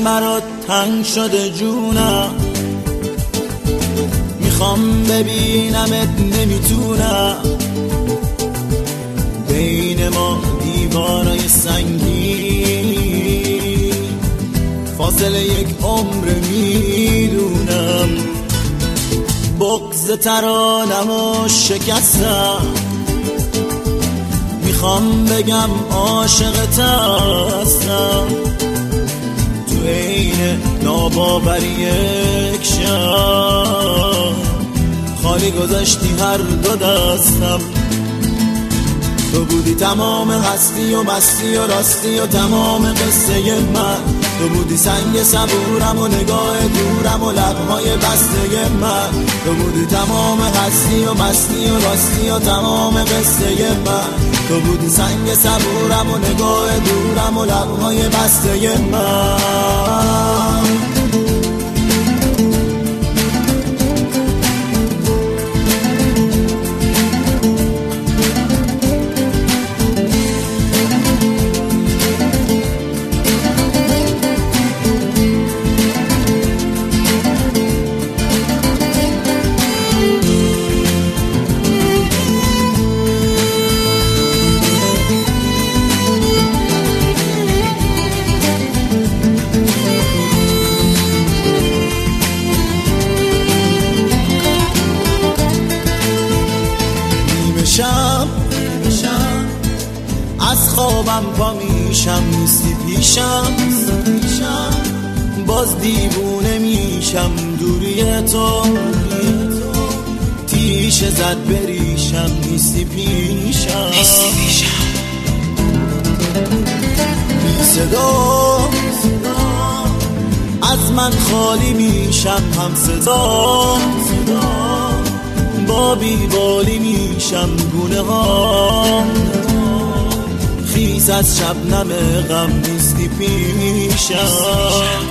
برات تنگ شده جونم، میخوام ببینمت نمیتونم، بین ما دیوارای سنگی فاصله یک عمر میدونم. بغض ترانمو شکستم، میخوام بگم عاشقت هستم، تو عین ناباوری یک شب خالی گذاشتی هر دو دستم. تو بودی تمام هستی و مستی و راستی و تمام قصه من، تو بودی سنگ صبورم و نگاه دورم و لبهای بسته من، تو بودی تمام هستی و مستی و راستی و تمام قصه من، تو بودی سنگ صبورم و نگاه دورم و لبهای بسته من. از خوابم پا میشم نیستی پیشم، باز دیوونه میشم دوری تو، تیشه زد بریشم نیستی پیشم، بی صدا از من خالی میشم، هم صدا با بیبالی میشم گونه ها، خیز از شبنم غم نیستی پیشم.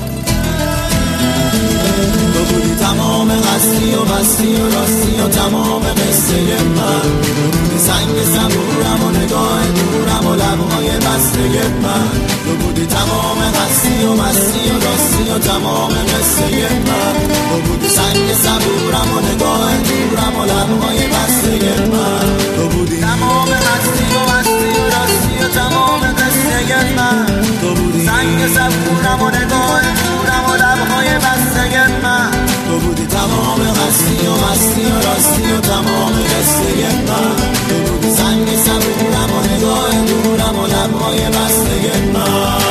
تو بودی تمام هستی و مستی و راستی و تمام قصه من، بودی سنگ صبورم و نگاه دورم و لبهای بسته من، تو بودی تمام هستی و مستی و راستی و تمام قصه من، تو بودی سنگ صبورم و نگاه دورم و لبهای بسته من، تو بودی تمام هستی و مستی و راستی و تمام قصه من، تو بودی سنگ صبورم و نگاه دورم و لبهای بسته من، تو بودی تمام هستی و مستی و راستی و تمام قصه من، تو بودی سنگ صبورم و نگاه دورم و لبهای بسته من.